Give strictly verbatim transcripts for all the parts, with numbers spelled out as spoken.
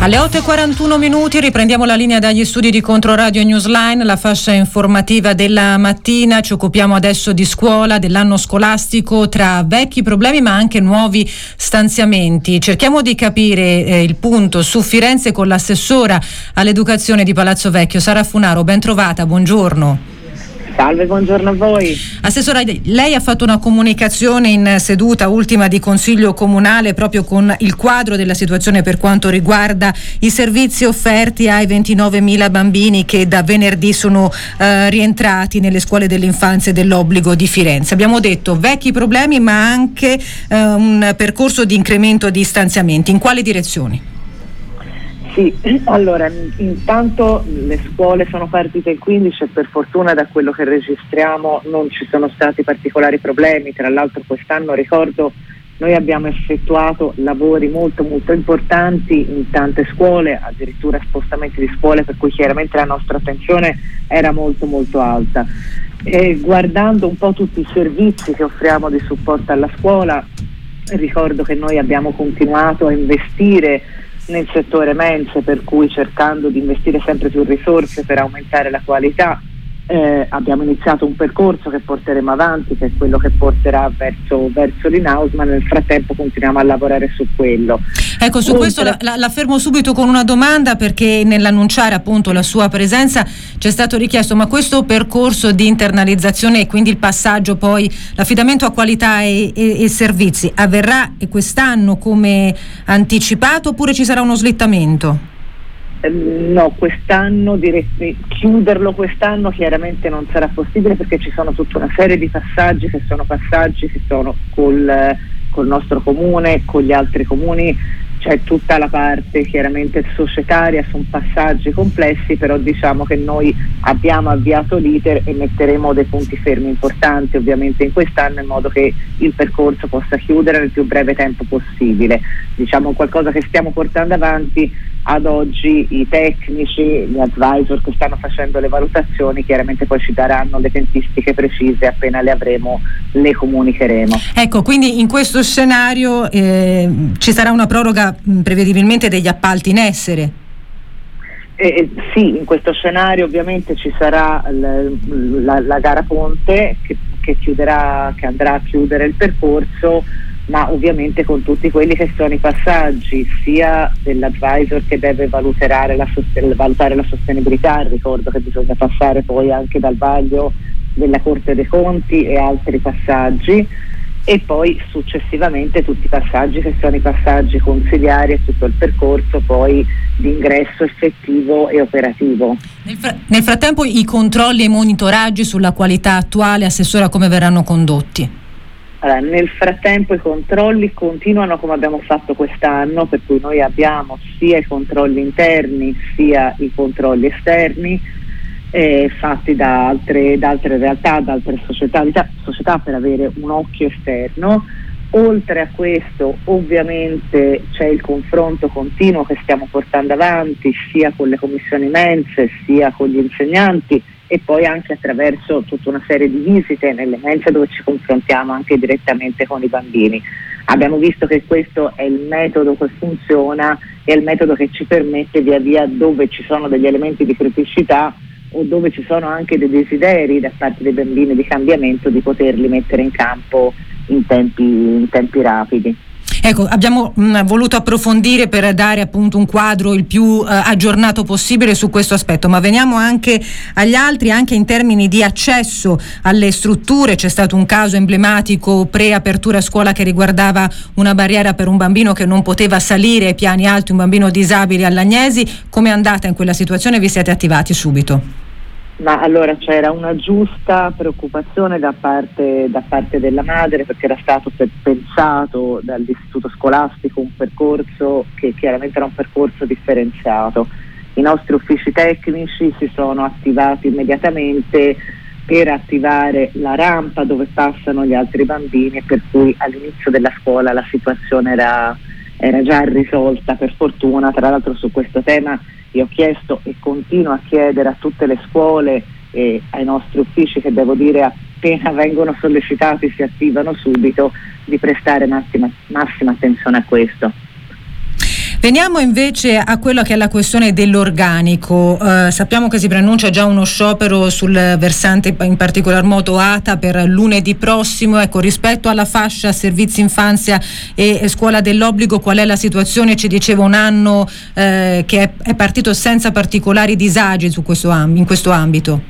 Alle otto e quarantuno minuti riprendiamo la linea dagli studi di Controradio Newsline, la fascia informativa della mattina. Ci occupiamo adesso di scuola, dell'anno scolastico, tra vecchi problemi ma anche nuovi stanziamenti. Cerchiamo di capire eh, il punto su Firenze con l'assessora all'educazione di Palazzo Vecchio, Sara Funaro. Ben trovata, buongiorno. Salve, buongiorno a voi. Assessora, lei ha fatto una comunicazione in seduta ultima di Consiglio Comunale proprio con il quadro della situazione per quanto riguarda i servizi offerti ai ventinovemila bambini che da venerdì sono eh, rientrati nelle scuole dell'infanzia e dell'obbligo di Firenze. Abbiamo detto vecchi problemi ma anche eh, un percorso di incremento di stanziamenti. In quali direzioni? Sì, allora intanto le scuole sono partite il quindici e per fortuna da quello che registriamo non ci sono stati particolari problemi. Tra l'altro quest'anno, ricordo, noi abbiamo effettuato lavori molto molto importanti in tante scuole, addirittura spostamenti di scuole, per cui chiaramente la nostra attenzione era molto molto alta. E guardando un po' tutti i servizi che offriamo di supporto alla scuola, ricordo che noi abbiamo continuato a investire nel settore mense, per cui cercando di investire sempre più risorse per aumentare la qualità. Eh, abbiamo iniziato un percorso che porteremo avanti, che è quello che porterà verso, verso l'in-house, ma nel frattempo continuiamo a lavorare su quello. Ecco, su Oltre... questo la, la, la fermo subito con una domanda, perché nell'annunciare appunto la sua presenza c'è stato richiesto, ma questo percorso di internalizzazione e quindi il passaggio poi, l'affidamento a qualità e, e, e servizi avverrà quest'anno come anticipato oppure ci sarà uno slittamento? No, quest'anno dire, chiuderlo quest'anno chiaramente non sarà possibile, perché ci sono tutta una serie di passaggi che sono passaggi che sono col, col nostro comune, con gli altri comuni. C'è tutta la parte chiaramente societaria, sono passaggi complessi, però diciamo che noi abbiamo avviato l'iter e metteremo dei punti fermi importanti ovviamente in quest'anno, in modo che il percorso possa chiudere nel più breve tempo possibile. Diciamo qualcosa che stiamo portando avanti. Ad oggi i tecnici, gli advisor che stanno facendo le valutazioni chiaramente poi ci daranno le tempistiche precise, appena le avremo le comunicheremo. Ecco, quindi in questo scenario eh, ci sarà una proroga mh, prevedibilmente degli appalti in essere? Eh, sì, in questo scenario ovviamente ci sarà l, la, la gara ponte che, che chiuderà, che andrà a chiudere il percorso, ma ovviamente con tutti quelli che sono i passaggi sia dell'advisor che deve valutare la, sosten- valutare la sostenibilità. Ricordo che bisogna passare poi anche dal vaglio della Corte dei Conti e altri passaggi, e poi successivamente tutti i passaggi che sono i passaggi consigliari e tutto il percorso poi di ingresso effettivo e operativo. Nel, fr- nel frattempo i controlli e i monitoraggi sulla qualità attuale, assessora, come verranno condotti? Allora, nel frattempo i controlli continuano come abbiamo fatto quest'anno, per cui noi abbiamo sia i controlli interni sia i controlli esterni eh, fatti da altre, da altre realtà, da altre società, società per avere un occhio esterno. Oltre a questo ovviamente c'è il confronto continuo che stiamo portando avanti sia con le commissioni mense sia con gli insegnanti, e poi anche attraverso tutta una serie di visite nelle mense dove ci confrontiamo anche direttamente con i bambini. Abbiamo visto che questo è il metodo che funziona, è il metodo che ci permette via via, dove ci sono degli elementi di criticità o dove ci sono anche dei desideri da parte dei bambini di cambiamento, di poterli mettere in campo in tempi, in tempi rapidi. Ecco, abbiamo mh, voluto approfondire per dare appunto un quadro il più eh, aggiornato possibile su questo aspetto, ma veniamo anche agli altri, anche in termini di accesso alle strutture. C'è stato un caso emblematico pre-apertura scuola che riguardava una barriera per un bambino che non poteva salire ai piani alti, un bambino disabile all'Agnesi. Come è andata in quella situazione? Vi siete attivati subito? Ma allora c'era una giusta preoccupazione da parte, da parte della madre, perché era stato pensato dall'istituto scolastico un percorso che chiaramente era un percorso differenziato. I nostri uffici tecnici si sono attivati immediatamente per attivare la rampa dove passano gli altri bambini, per cui all'inizio della scuola la situazione era, era già risolta, per fortuna. Tra l'altro su questo tema io ho chiesto e continuo a chiedere a tutte le scuole e ai nostri uffici, che devo dire appena vengono sollecitati si attivano subito, di prestare massima, massima attenzione a questo. Veniamo invece a quello che è la questione dell'organico. Eh, sappiamo che si preannuncia già uno sciopero sul versante, in particolar modo A T A, per lunedì prossimo. Ecco, rispetto alla fascia servizi infanzia e scuola dell'obbligo, qual è la situazione? Ci diceva un anno eh, che è, è partito senza particolari disagi su questo amb- in questo ambito.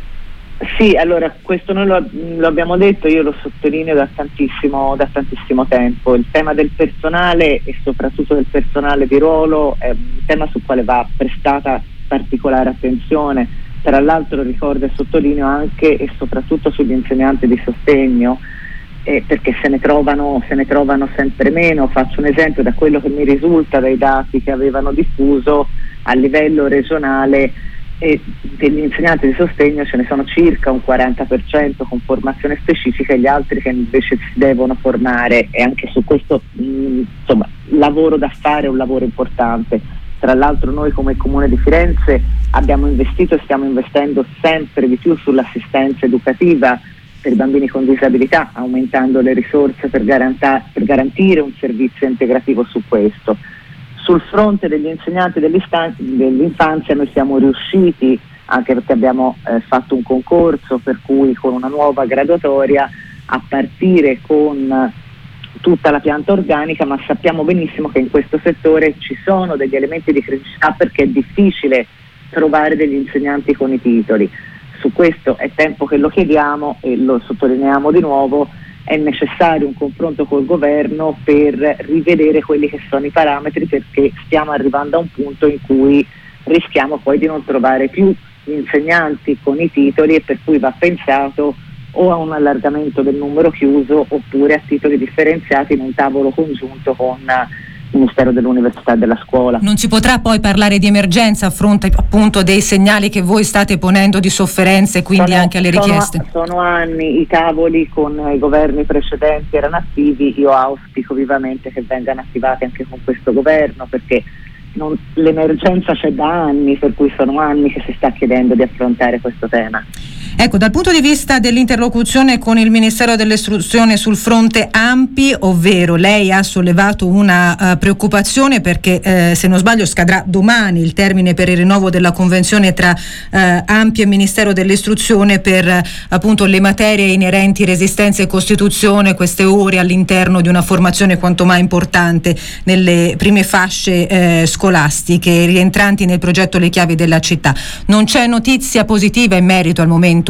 Sì, allora questo noi lo, lo abbiamo detto, io lo sottolineo da tantissimo, da tantissimo tempo. Il tema del personale e soprattutto del personale di ruolo è un tema sul quale va prestata particolare attenzione. Tra l'altro ricordo e sottolineo anche e soprattutto sugli insegnanti di sostegno, eh, perché se ne trovano, se ne trovano sempre meno. Faccio un esempio da quello che mi risulta dai dati che avevano diffuso a livello regionale. E degli insegnanti di sostegno ce ne sono circa un quaranta per cento con formazione specifica e gli altri che invece si devono formare, e anche su questo mh, insomma, lavoro da fare è un lavoro importante. Tra l'altro noi come Comune di Firenze abbiamo investito e stiamo investendo sempre di più sull'assistenza educativa per i bambini con disabilità, aumentando le risorse per, garanta- per garantire un servizio integrativo su questo. Sul fronte degli insegnanti dell'infanzia noi siamo riusciti, anche perché abbiamo eh, fatto un concorso per cui con una nuova graduatoria, a partire con tutta la pianta organica, ma sappiamo benissimo che in questo settore ci sono degli elementi di criticità perché è difficile trovare degli insegnanti con i titoli. Su questo è tempo che lo chiediamo e lo sottolineiamo di nuovo. È necessario un confronto col governo per rivedere quelli che sono i parametri, perché stiamo arrivando a un punto in cui rischiamo poi di non trovare più insegnanti con i titoli, e per cui va pensato o a un allargamento del numero chiuso oppure a titoli differenziati in un tavolo congiunto con il Ministero dell'Università e della Scuola. Non si potrà poi parlare di emergenza a fronte appunto dei segnali che voi state ponendo di sofferenze, quindi sono, anche alle richieste? Sono, sono anni, i tavoli con i governi precedenti erano attivi, io auspico vivamente che vengano attivati anche con questo governo, perché non, l'emergenza c'è da anni, per cui sono anni che si sta chiedendo di affrontare questo tema. Ecco, dal punto di vista dell'interlocuzione con il Ministero dell'Istruzione sul fronte A M P I, ovvero lei ha sollevato una uh, preoccupazione perché eh, se non sbaglio scadrà domani il termine per il rinnovo della convenzione tra uh, A M P I e Ministero dell'Istruzione per uh, appunto le materie inerenti resistenza e Costituzione, queste ore all'interno di una formazione quanto mai importante nelle prime fasce eh, scolastiche rientranti nel progetto Le Chiavi della Città. Non c'è notizia positiva in merito al momento?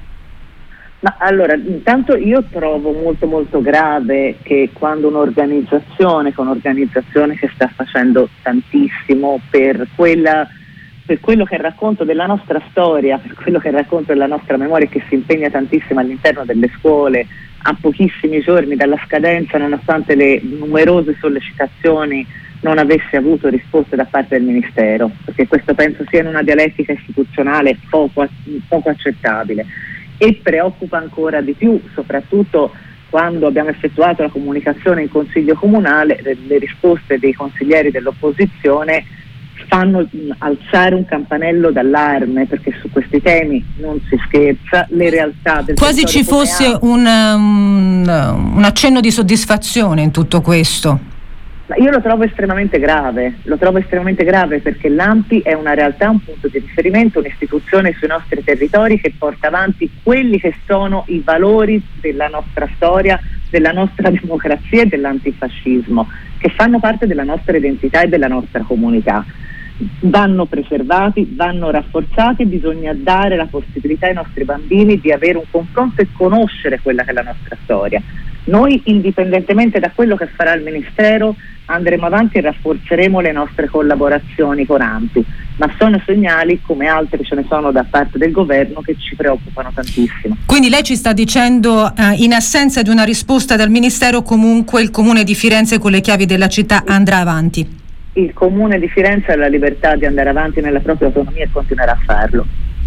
Ma allora, intanto io trovo molto molto grave che quando un'organizzazione, che un'organizzazione che sta facendo tantissimo per quella, per quello che è il racconto della nostra storia, per quello che è il racconto della nostra memoria, che si impegna tantissimo all'interno delle scuole, a pochissimi giorni dalla scadenza, nonostante le numerose sollecitazioni, non avesse avuto risposte da parte del Ministero, perché questo penso sia in una dialettica istituzionale poco, poco accettabile. E preoccupa ancora di più, soprattutto quando abbiamo effettuato la comunicazione in Consiglio Comunale, le, le risposte dei consiglieri dell'opposizione fanno alzare un campanello d'allarme, perché su questi temi non si scherza. Le realtà del quasi ci fosse un, um, un accenno di soddisfazione in tutto questo. Ma io lo trovo estremamente grave, lo trovo estremamente grave perché l'A M P I è una realtà, un punto di riferimento, un'istituzione sui nostri territori che porta avanti quelli che sono i valori della nostra storia, della nostra democrazia e dell'antifascismo, che fanno parte della nostra identità e della nostra comunità. Vanno preservati, vanno rafforzati e bisogna dare la possibilità ai nostri bambini di avere un confronto e conoscere quella che è la nostra storia. Noi, indipendentemente da quello che farà il Ministero, andremo avanti e rafforzeremo le nostre collaborazioni con A M P I, ma sono segnali, come altri ce ne sono da parte del governo, che ci preoccupano tantissimo. Quindi lei ci sta dicendo, eh, in assenza di una risposta dal Ministero, comunque il Comune di Firenze con le chiavi della città andrà avanti? Il Comune di Firenze ha la libertà di andare avanti nella propria autonomia e continuerà a farlo.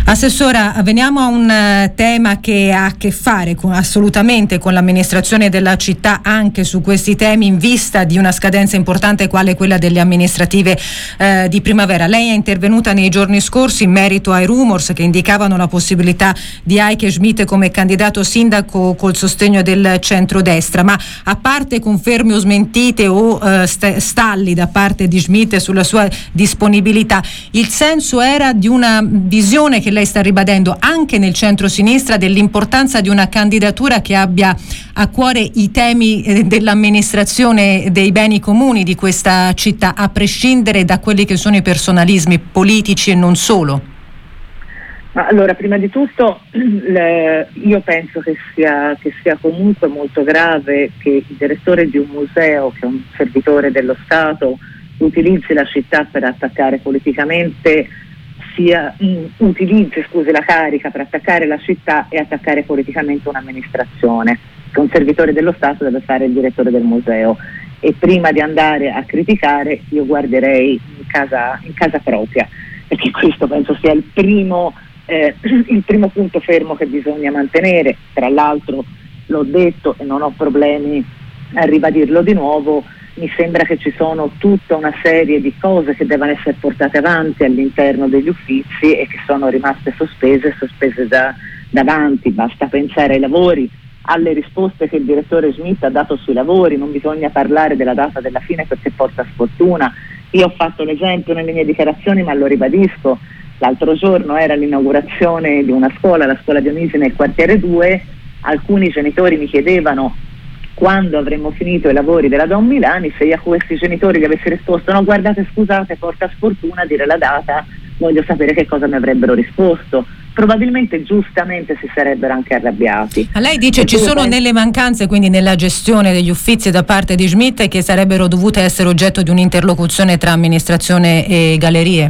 Assessora, veniamo a un uh, tema che ha a che fare con, assolutamente con l'amministrazione della città anche su questi temi, in vista di una scadenza importante quale quella delle amministrative uh, di primavera. Lei è intervenuta nei giorni scorsi in merito ai rumors che indicavano la possibilità di Heike Schmidt come candidato sindaco col sostegno del centrodestra, ma a parte conferme o smentite o uh, st- stalli da parte di Schmidt sulla sua disponibilità, il senso era di una visione che lei sta ribadendo anche nel centro-sinistra dell'importanza di una candidatura che abbia a cuore i temi eh, dell'amministrazione dei beni comuni di questa città, a prescindere da quelli che sono i personalismi politici e non solo. Ma allora, prima di tutto le, io penso che sia, che sia comunque molto grave che il direttore di un museo, che è un servitore dello Stato, utilizzi la città per attaccare politicamente sia mh, utilizzi scusi la carica per attaccare la città e attaccare politicamente un'amministrazione, che un servitore dello Stato deve fare il direttore del museo, e prima di andare a criticare io guarderei in casa, in casa propria, perché questo penso sia il primo, eh, il primo punto fermo che bisogna mantenere. Tra l'altro l'ho detto e non ho problemi a ribadirlo di nuovo, mi sembra che ci sono tutta una serie di cose che devono essere portate avanti all'interno degli uffizi e che sono rimaste sospese, sospese da, davanti. Basta pensare ai lavori, alle risposte che il direttore Schmidt ha dato sui lavori. Non bisogna parlare della data della fine perché porta sfortuna. Io ho fatto l'esempio nelle mie dichiarazioni, ma lo ribadisco. L'altro giorno era l'inaugurazione di una scuola, la scuola Dionisi nel quartiere due. Alcuni genitori mi chiedevano quando avremmo finito i lavori della Don Milani, se io a questi genitori gli avessi risposto no guardate scusate porta sfortuna a dire la data, voglio sapere che cosa mi avrebbero risposto. Probabilmente giustamente si sarebbero anche arrabbiati. Ma lei dice ci sono delle mancanze quindi nella gestione degli uffizi da parte di Schmidt che sarebbero dovute essere oggetto di un'interlocuzione tra amministrazione e gallerie?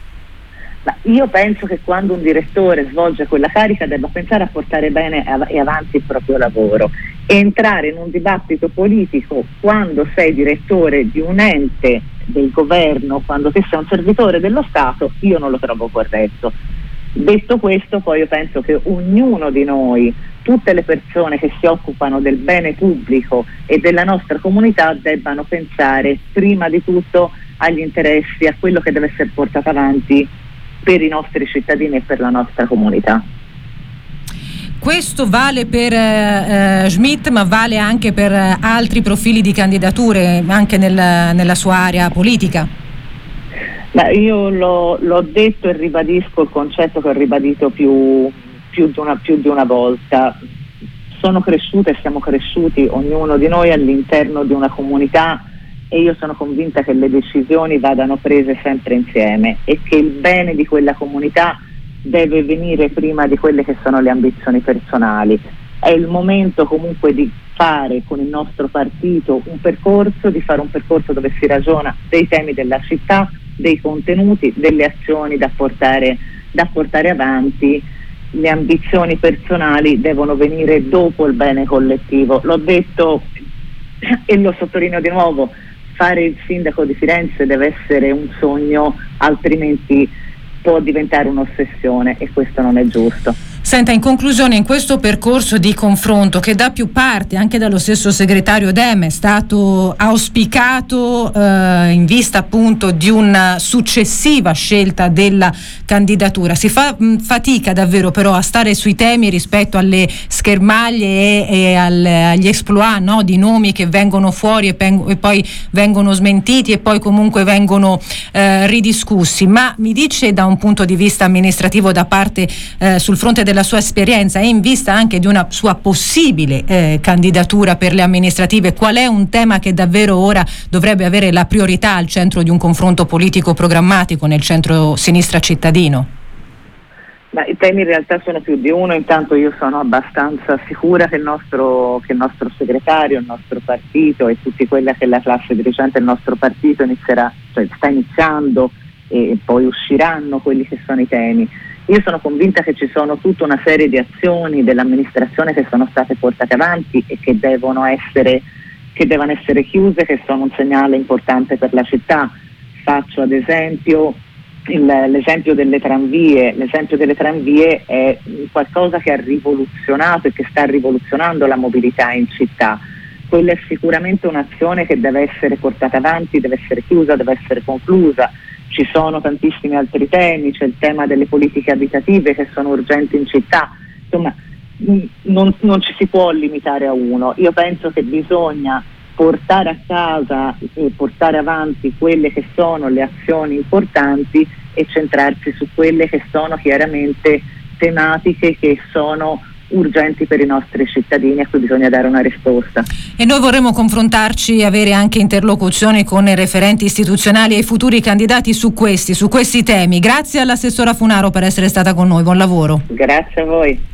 Ma io penso che quando un direttore svolge quella carica debba pensare a portare bene e avanti il proprio lavoro, e entrare in un dibattito politico quando sei direttore di un ente del governo, quando te sei un servitore dello Stato, io non lo trovo corretto. Detto questo, poi io penso che ognuno di noi, tutte le persone che si occupano del bene pubblico e della nostra comunità debbano pensare prima di tutto agli interessi, a quello che deve essere portato avanti per i nostri cittadini e per la nostra comunità. Questo vale per eh, Schmidt, ma vale anche per eh, altri profili di candidature anche nel, nella sua area politica? Ma io l'ho, l'ho detto e ribadisco il concetto che ho ribadito più, più, di una, più di una volta. Sono cresciuta e siamo cresciuti ognuno di noi all'interno di una comunità, e io sono convinta che le decisioni vadano prese sempre insieme e che il bene di quella comunità deve venire prima di quelle che sono le ambizioni personali. È il momento comunque di fare con il nostro partito un percorso, di fare un percorso dove si ragiona dei temi della città, dei contenuti, delle azioni da portare, da portare avanti. Le ambizioni personali devono venire dopo il bene collettivo. L'ho detto e lo sottolineo di nuovo, fare il sindaco di Firenze deve essere un sogno, altrimenti può diventare un'ossessione e questo non è giusto. Senta, in conclusione, in questo percorso di confronto che da più parti, anche dallo stesso segretario Dem, è stato auspicato eh, in vista appunto di una successiva scelta della candidatura, si fa mh, fatica davvero però a stare sui temi rispetto alle schermaglie e, e al, agli exploit, no? Di nomi che vengono fuori e, peng- e poi vengono smentiti e poi comunque vengono eh, ridiscussi. Ma mi dice, da un punto di vista amministrativo, da parte eh, sul fronte della sua esperienza e in vista anche di una sua possibile eh, candidatura per le amministrative, qual è un tema che davvero ora dovrebbe avere la priorità al centro di un confronto politico programmatico nel centro-sinistra cittadino? Ma i temi in realtà sono più di uno. Intanto io sono abbastanza sicura che il nostro, che il nostro segretario, il nostro partito e tutti quella che è la classe dirigente del nostro partito inizierà, cioè sta iniziando e poi usciranno quelli che sono i temi. Io sono convinta che ci sono tutta una serie di azioni dell'amministrazione che sono state portate avanti e che devono essere, che devono essere chiuse, che sono un segnale importante per la città. Faccio ad esempio il, l'esempio delle tranvie, l'esempio delle tranvie è qualcosa che ha rivoluzionato e che sta rivoluzionando la mobilità in città. Quella è sicuramente un'azione che deve essere portata avanti, deve essere chiusa, deve essere conclusa. Ci sono tantissimi altri temi, c'è il tema delle politiche abitative che sono urgenti in città, insomma non, non ci si può limitare a uno. Io penso che bisogna portare a casa e portare avanti quelle che sono le azioni importanti e centrarsi su quelle che sono chiaramente tematiche che sono urgenti per i nostri cittadini a cui bisogna dare una risposta. E noi vorremmo confrontarci e avere anche interlocuzioni con i referenti istituzionali e i futuri candidati su questi, su questi temi. Grazie all'assessora Funaro per essere stata con noi, buon lavoro. Grazie a voi.